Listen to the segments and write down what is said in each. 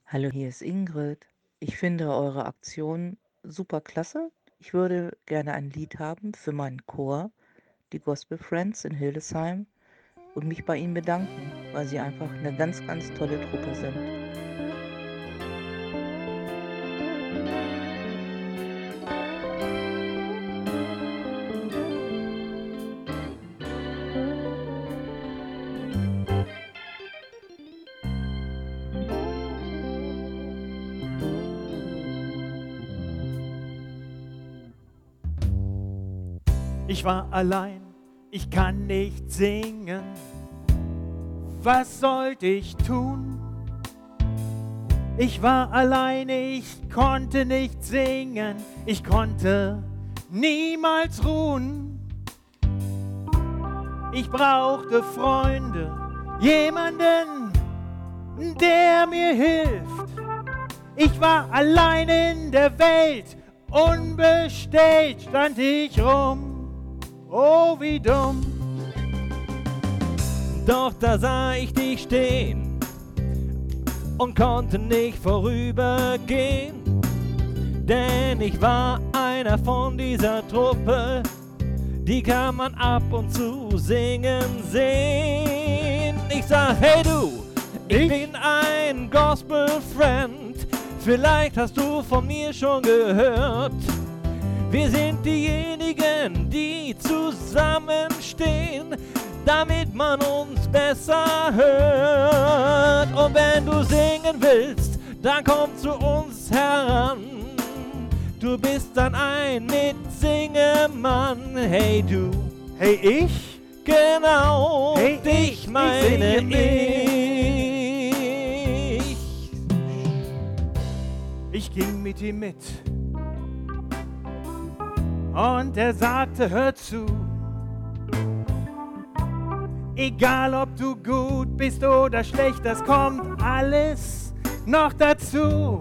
Hallo, hier ist Ingrid. Ich finde eure Aktion super klasse. Ich würde gerne ein Lied haben für meinen Chor, die Gospel Friends in Hildesheim, und mich bei ihnen bedanken, weil sie einfach eine ganz, ganz tolle Truppe sind. Ich war allein, ich kann nicht singen. Was sollte ich tun? Ich war alleine, ich konnte nicht singen. Ich konnte niemals ruhen. Ich brauchte Freunde, jemanden, der mir hilft. Ich war alleine in der Welt, unbestellt stand ich rum. Oh, wie dumm. Doch da sah ich dich stehen und konnte nicht vorübergehen, denn ich war einer von dieser Truppe, die kann man ab und zu singen sehen. Ich sag, hey du, ich bin ein Gospel-Friend, vielleicht hast du von mir schon gehört. Wir sind diejenigen, die zusammenstehen, damit man uns besser hört. Und wenn du singen willst, dann komm zu uns heran. Du bist dann ein Mitsingemann. Hey du, hey ich, genau, hey dich meine ich. Ich ging mit ihm mit. Und er sagte, hör zu, egal ob du gut bist oder schlecht, das kommt alles noch dazu.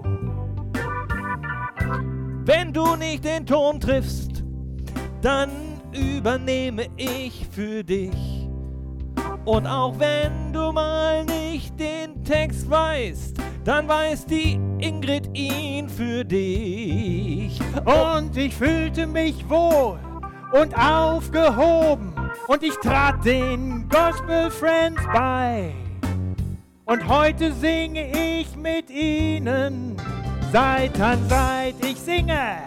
Wenn du nicht den Ton triffst, dann übernehme ich für dich. Und auch wenn du mal nicht den Text weißt, dann weiß die Ingrid ihn für dich. Und ich fühlte mich wohl und aufgehoben und ich trat den Gospel Friends bei. Und heute singe ich mit ihnen, Seit an Seit ich singe.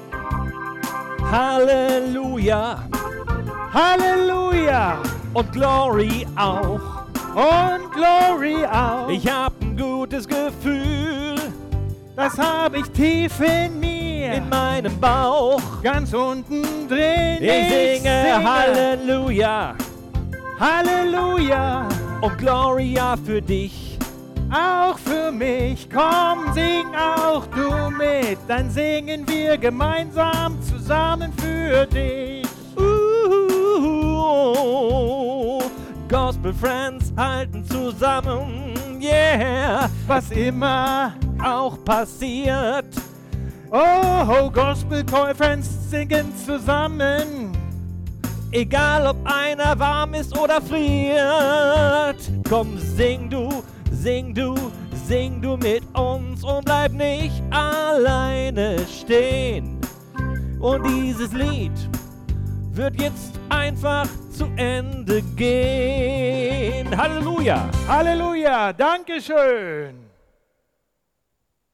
Halleluja, Halleluja und Glory auch. Und Glory auch. Ich hab ein gutes Gefühl, das hab ich tief in mir, in meinem Bauch, ganz unten drin. Ich singe Halleluja, Halleluja und Gloria für dich, auch für mich. Komm, sing auch du mit, dann singen wir gemeinsam zusammen für dich. Gospel Friends halten zusammen, yeah, was immer auch passiert. Oh, Gospel Friends singen zusammen, egal ob einer warm ist oder friert. Komm, sing du, sing du, sing du mit uns und bleib nicht alleine stehen. Und dieses Lied wird jetzt einfach zu Ende gehen. Halleluja! Halleluja! Dankeschön!